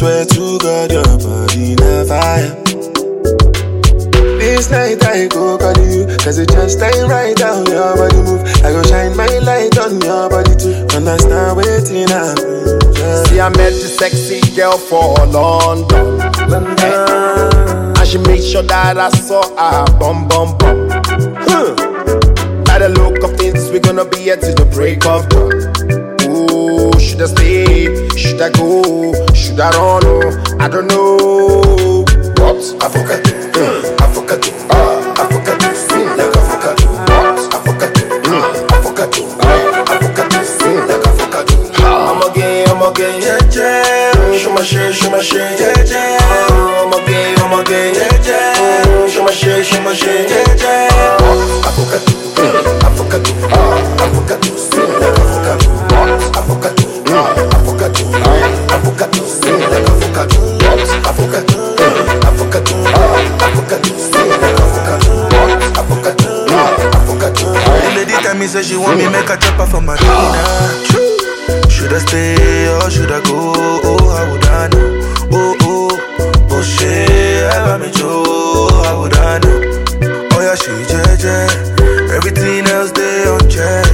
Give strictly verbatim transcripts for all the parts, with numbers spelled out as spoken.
swear to God, your body na fire. This night I go call you, cause it just ain't right how your body move. I go shine my light on your body too, understand waiting happen. Yeah. See, I met the sexy girl for London, London. Hey. And she made sure that I saw her bum bum bum. Huh. By the look of things, we're gonna be here till the break of dawn. Ooh, should I stay? Should I go? Should I run? Oh, I don't know. What? Avocado. Mm. Avocado. Ah, avocado. Sing like avocado. What? Avocado. Mm. Avocado. Ah, avocado. Sing like avocado. I'm again, I'm again, yeah, yeah. Show my shit, show my shit, yeah, yeah. I'm again, I'm again, yeah, yeah. Show my shit, show my shit, yeah, yeah. Avocado. Mm. Avocado. Ah, avocado. Sing like avocado. What? Avocado. Mm. Avocado. Ah, avocado. Sing like avocado. What? Avocado. Mm. Avocado. Ah, avocado. Sing like avocado. What? Avocado. Mm. Avocado. The lady tell me say she want me make a chop her for my dinner. Should I stay or should I go? Oh, how would I know? Oh, oh, oh, shit, ever me Joe, how would I know? Oh, yeah, she J J, everything else they on check.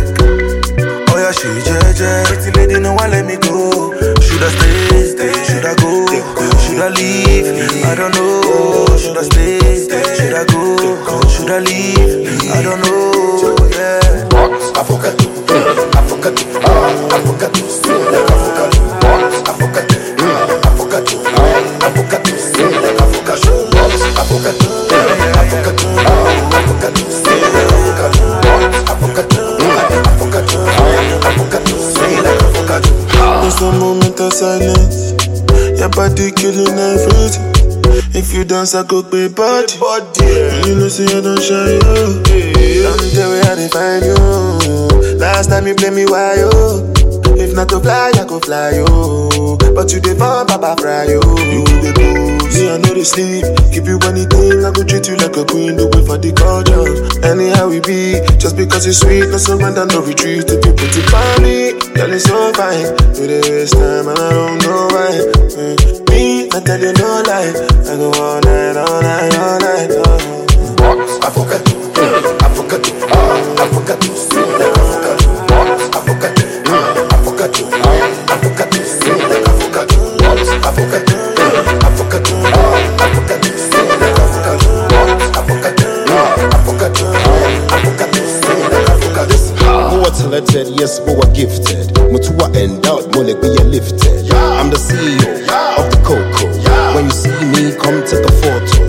Oh, yeah, she J J, pretty lady, no one let me go. Should I stay, stay, should I go? Should I leave? I don't know. Should I stay, stay, should I go? Should I leave? I don't know, yeah. What? Avocado, mm. Avocado, ah, avocado, sing like avocado. What? Avocado, mm. Avocado, ah, avocado, sing like avocado. What? Avocado, mm. Avocado, ah, avocado, sing like avocado. What? Avocado, mm. Avocado, ah, avocado, sing like avocado. There's no moment of silence. Your body killing everything. If you dance, I go pay body. You know, see, I don't shy you. I'm the way I define you. Last time you play me, why you? If not to fly, I go fly you. But you define Papa Fry you. You the booze. See, I know they sleep. Keep you anything, I go treat you like a queen. Do it for the culture. Anyhow we be, just because it's sweet, no surrender, no retreat. If you put it for me, girl, it's so fine. Do they waste time and I don't know why. Mm. Me, I tell you no lie. I go all night, all night, all night. Oh. What? Avocado, mm. Avocado, ah, avocado, sing like avocado. What? Avocado, mm. Avocado, ah, avocado, sing like avocado. What? Avocado, mm. Avocado, ah, avocado, sing like avocado. What? Avocado, mm. Avocado, ah, avocado, sing like avocado. More talented, yes, more gifted. Mutua endowed, money be lifted. I'm the C E O of the Coco. When you see me, come take a photo.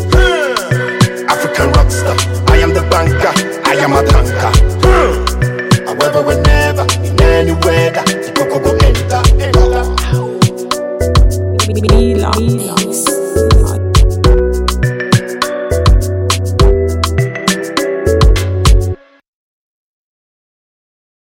African rockstar, I am the banker, I am a tanker. However, whenever, in any weather, the Coco go enter. Be long.